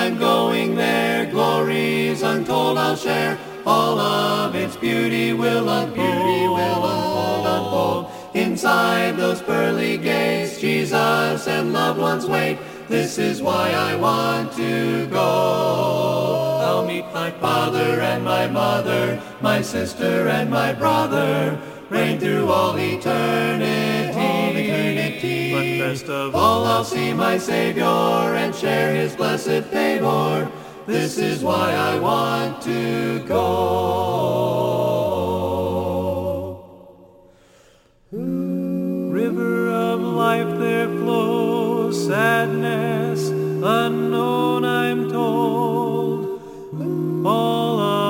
I'm going there. Glories untold I'll share. All of its beauty will unfold. Inside those pearly gates, Jesus and loved ones wait. This is why I want to go. I'll meet my father and my mother, my sister and my brother, reign through all eternity. But best of all, I'll see my Savior and share his blessed favor. This is why I want to go. River of life there flows, sadness unknown I'm told. All